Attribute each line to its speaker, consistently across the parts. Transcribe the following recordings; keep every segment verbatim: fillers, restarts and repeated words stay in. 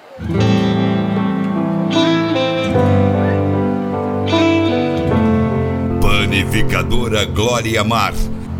Speaker 1: Panificadora Glória Mar.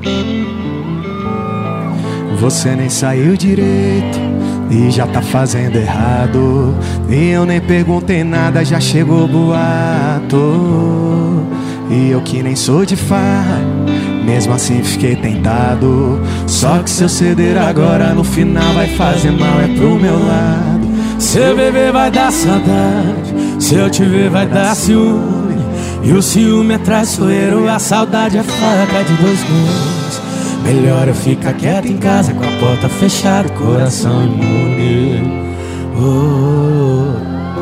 Speaker 2: Você nem saiu direito e já tá fazendo errado. E eu nem perguntei nada, já chegou boato. E eu que nem sou de farra, mesmo assim fiquei tentado. Só que se eu ceder agora, no final vai fazer mal, é pro meu lado. Se eu beber vai dar saudade, se eu te ver vai dar ciúme. E o ciúme é traiçoeiro, a saudade é faca de dois gumes. Melhor eu ficar quieto em casa, com a porta fechada, coração imune. Oh.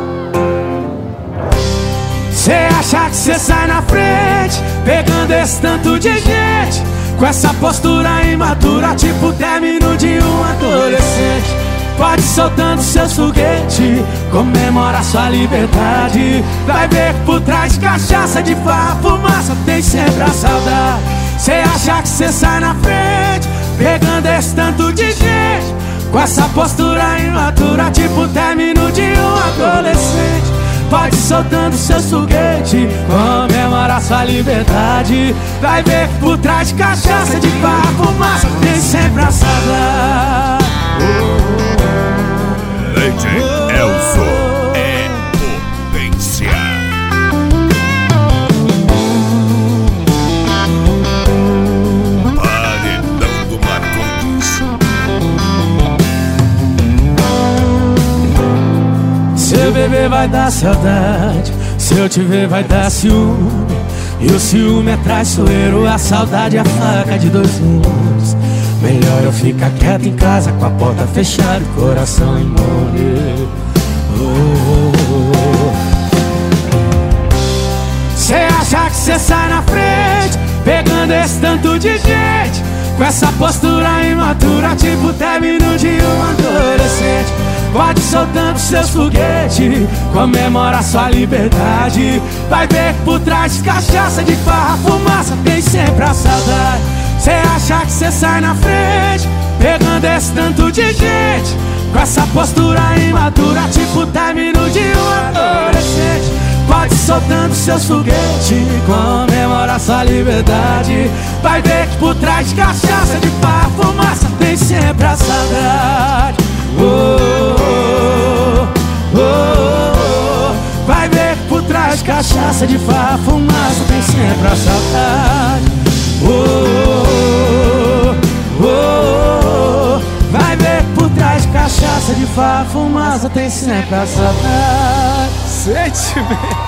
Speaker 2: Cê acha que cê sai na frente, pegando esse tanto de gente, com essa postura imatura, tipo término de um adolescente. Pode ir soltando seus foguetes, comemora sua liberdade. Vai ver que por trás de cachaça, de farra, fumaça, tem sempre a saudade. Cê acha que cê sai na frente, pegando esse tanto de gente, com essa postura imatura, tipo término de um adolescente. Pode ir soltando seus foguetes, comemora sua liberdade. Vai ver que por trás de cachaça, de farra, fumaça, tem sempre a saudade.
Speaker 1: Leite Elzo é potência. Paredão do Marcondes.
Speaker 2: Se eu beber vai dar saudade, se eu te ver vai dar ciúme. E o ciúme é traiçoeiro, a saudade é a faca de dois gumes. Melhor eu ficar quieto em casa, com a porta fechada, coração imune. Cê acha que cê sai na frente, pegando esse tanto de gente, com essa postura imatura, tipo término de um adolescente. Pode ir soltando seus foguetes, comemora sua liberdade. Vai ver que por trás de cachaça, de farra, fumaça, tem sempre a saudade. Cê acha que cê sai na frente, pegando esse tanto de gente, com essa postura imatura, tipo término de um adolescente. Pode ir soltando seus foguetes, comemora sua liberdade. Vai ver que por trás de cachaça, de farra, fumaça, tem sempre a saudade. Oh, oh, oh, oh. Vai ver que por trás de cachaça, de farra, fumaça, tem sempre a saudade. Oh, oh, oh, oh. Vai ver que por trás de cachaça, de farra, fumaça, tem sempre a saudade. Sentimento.